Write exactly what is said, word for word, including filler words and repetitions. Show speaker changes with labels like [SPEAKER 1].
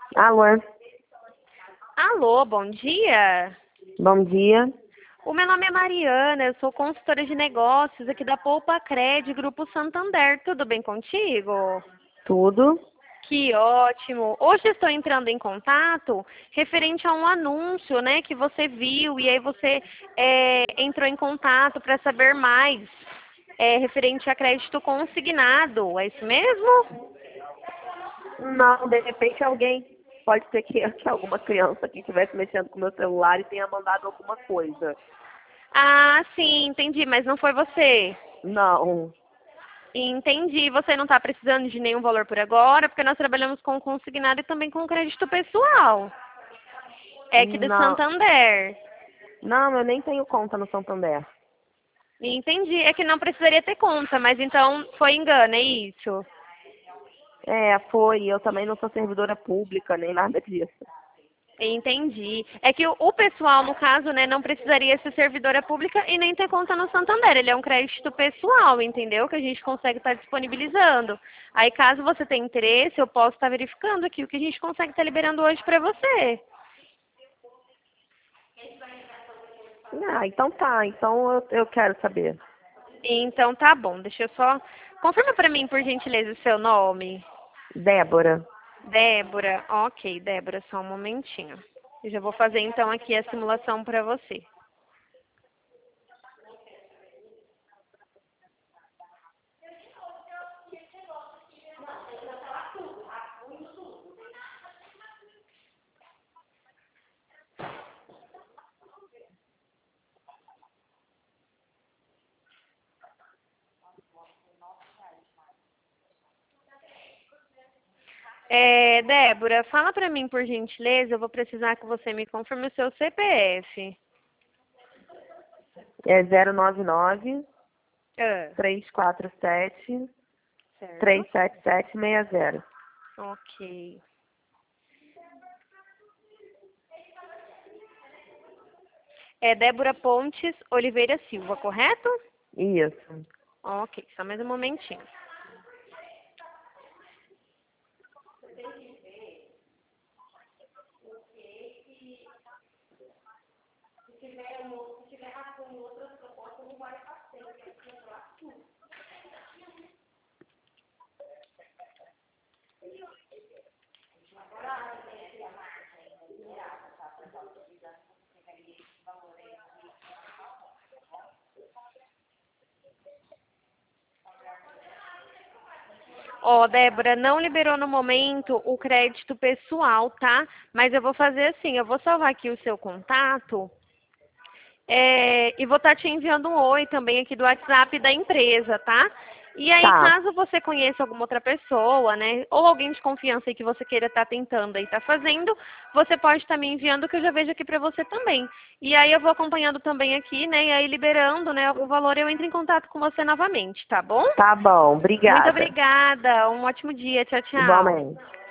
[SPEAKER 1] Alô,
[SPEAKER 2] Alô, bom dia.
[SPEAKER 1] bom dia.
[SPEAKER 2] O meu nome é Mariana, eu sou consultora de negócios aqui da Poupa Cred, Grupo Santander. Tudo bem contigo?
[SPEAKER 1] Tudo?
[SPEAKER 2] Que ótimo. Hoje estou entrando em contato referente a um anúncio, né, que você viu e aí você é, entrou em contato para saber mais é, referente a crédito consignado. É isso mesmo?
[SPEAKER 1] Não, de repente alguém, pode ser que, que alguma criança que estivesse mexendo com o meu celular e tenha mandado alguma coisa.
[SPEAKER 2] Ah, sim, entendi, mas não foi você.
[SPEAKER 1] Não,
[SPEAKER 2] Entendi. Você não está precisando de nenhum valor por agora, porque nós trabalhamos com consignado e também com crédito pessoal. É aqui do
[SPEAKER 1] não,
[SPEAKER 2] Santander.
[SPEAKER 1] não, eu nem tenho conta no Santander.
[SPEAKER 2] Entendi. É que não precisaria ter conta, mas então foi engano, é isso?
[SPEAKER 1] É, foi, eu também não sou servidora pública, nem nada disso.
[SPEAKER 2] Entendi. É que o o pessoal, no caso, né, não precisaria ser servidora pública e nem ter conta no Santander. Ele é um crédito pessoal, entendeu? Que a gente consegue estar disponibilizando. Aí, caso você tenha interesse, eu posso estar verificando aqui o que a gente consegue estar liberando hoje para você.
[SPEAKER 1] Ah, então tá, então eu, eu quero saber.
[SPEAKER 2] Então tá bom, deixa eu só. Confirma para mim, por gentileza, o seu nome.
[SPEAKER 1] Débora.
[SPEAKER 2] Débora. Ok, Débora, só um momentinho. Eu já vou fazer então aqui a simulação para você. É, Débora, fala para mim, por gentileza, eu vou precisar que você me confirme o seu C P F.
[SPEAKER 1] É zero nove nove,
[SPEAKER 2] Ah,
[SPEAKER 1] três quatro sete,
[SPEAKER 2] certo?
[SPEAKER 1] três sete sete seis zero.
[SPEAKER 2] Ok. É Débora Pontes Oliveira Silva, correto?
[SPEAKER 1] Isso.
[SPEAKER 2] Ok, só mais um momentinho. Ó, Débora, não liberou no momento o crédito pessoal, tá? Mas eu vou fazer assim, eu vou salvar aqui o seu contato, é, e vou estar te enviando um oi também aqui do WhatsApp da empresa, tá? E aí,
[SPEAKER 1] Tá,
[SPEAKER 2] caso você conheça alguma outra pessoa, né, ou alguém de confiança aí que você queira estar tentando aí, estar fazendo, você pode estar me enviando que eu já vejo aqui para você também. E aí eu vou acompanhando também aqui, né, e aí liberando, né, o valor eu entro em contato com você novamente, tá bom?
[SPEAKER 1] tá bom,
[SPEAKER 2] Muito
[SPEAKER 1] obrigada.
[SPEAKER 2] obrigada, um ótimo dia, tchau, tchau.
[SPEAKER 1] Igualmente.